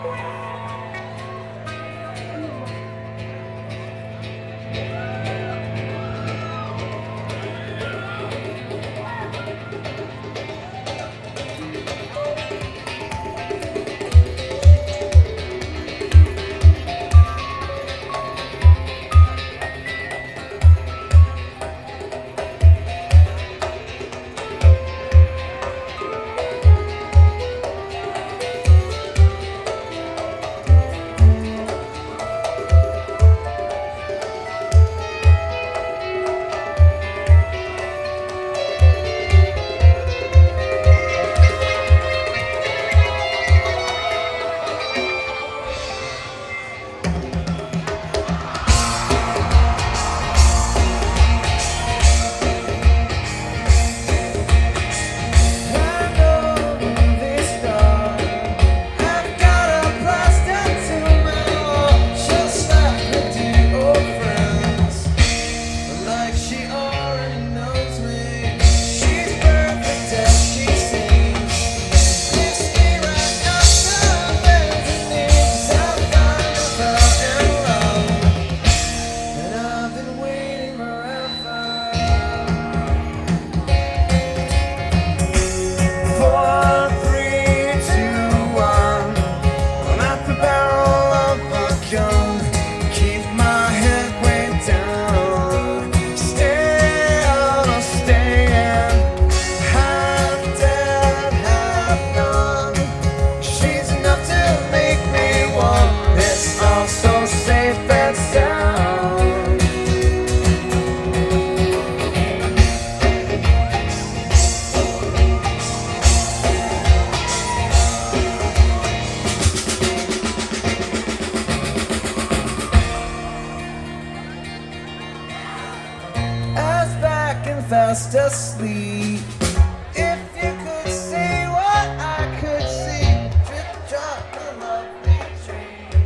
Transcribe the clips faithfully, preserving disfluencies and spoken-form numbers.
Fast asleep. If you could see what I could see, drip drop a lovely dream.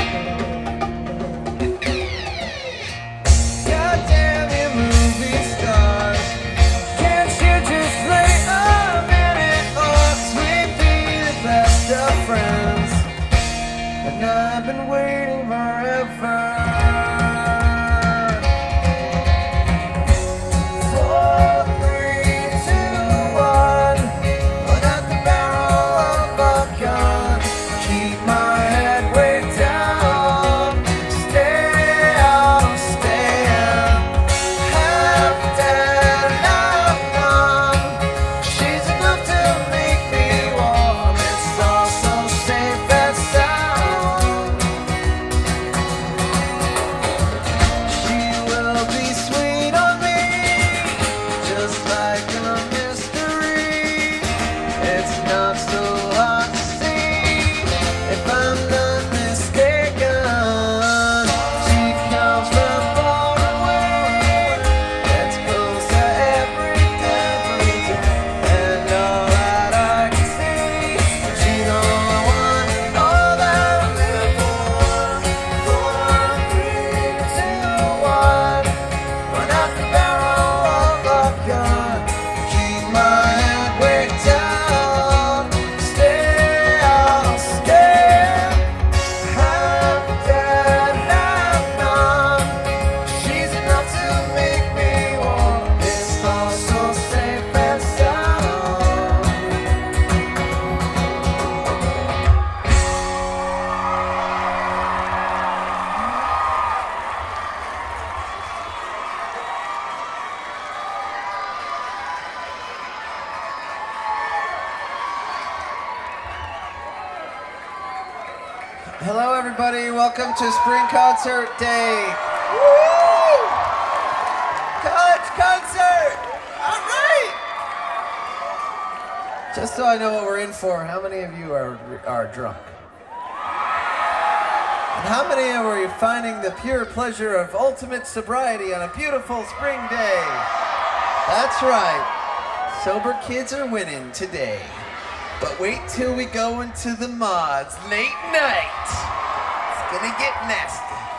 Goddamn you movie stars, can't you just play a minute or we'd be the best of friends? And I've been waiting forever. Hello, everybody. Welcome to Spring Concert Day. Woo! College concert. All right. Just so I know what we're in for, how many of you are are drunk? And how many are you finding the pure pleasure of ultimate sobriety on a beautiful spring day? That's right. Sober kids are winning today. But wait till we go into the mods late night. It's gonna get nasty.